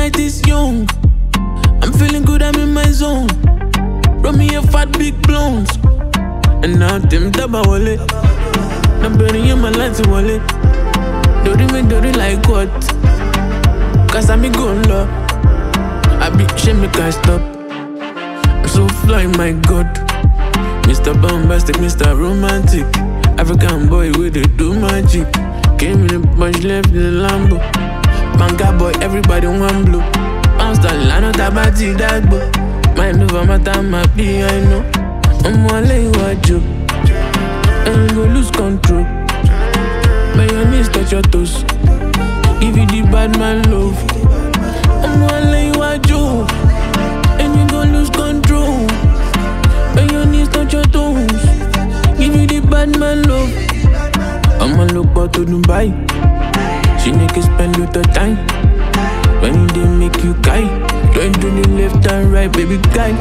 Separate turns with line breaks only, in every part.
night is young. I'm feeling good, I'm in my zone. Brought me a fat big blonde. And now them taba wallet. I'm burning in my lights wallet. Dirty like what? Cause I'm going low. I be shame, me can't stop. I'm so fly, my God. Mr. Bombastic, Mr. Romantic. African boy with the do magic. Came in the bunch, left in the Lambo. Manga boy, everybody want blue. Bounce the line of Tabati, that boy. Mind over my time, my be, I know. I'm gonna lay what you. And you go lose control. By your knees, touch your toes. Give you the bad man love. I'm gonna lay what you. And you go lose control. By your knees, touch your toes. Give you the bad man love. I'ma look out to Dubai. She niggas spend with the time. When they make you guy. Join to the left and right, baby guy.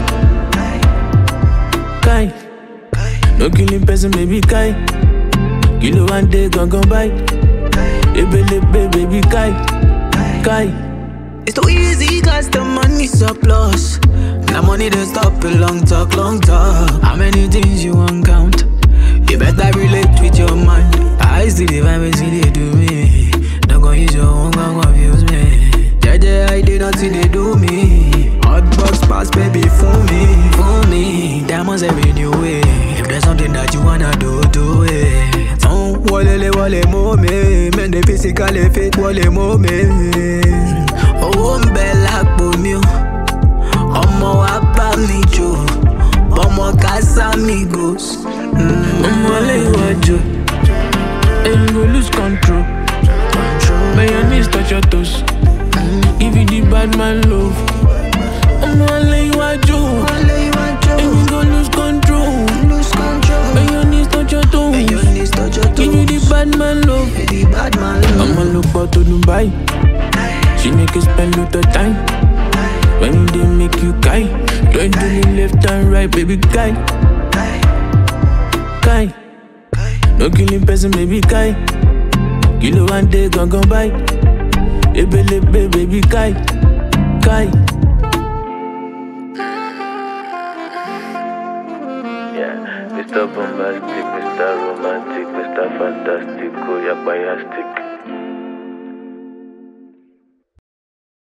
Guy. No killing person, baby guy. Kilo one day gon' by. Ebele baby guy. Guy.
It's too easy cause the money surplus. Now money don't stop a long talk, long talk. How many things you won't count? You better relate with your mind. I see the vibe, see they do me. Don't go use your own, gon' confuse me. Jaja, I did not see they do me. Hot box pass, baby, fool me. Diamonds every new way. If there's something that you wanna do, do it. Don't wale mo me. Men they physically fit wale mo me. Oh, bella pomio. Omo apa mi jo. Omo casa amigos.
I'ma lay what you. And you go lose control. By your knees, touch your toes. Give you the bad man love. I'ma lay what you. And you go lose control. By your knees, touch your toes. Give you the bad man love. I'ma look out to Dubai. She niggas spend with the time. When they make you guy. Join to the left and right, baby guy. Guy. No killing person, baby guy. Kilo one day gon' by. Ebele baby guy. Guy.
Yeah, Mr. Bombastic, Mr. Romantic, Mr. Fantastic, oh, yeah, biastic.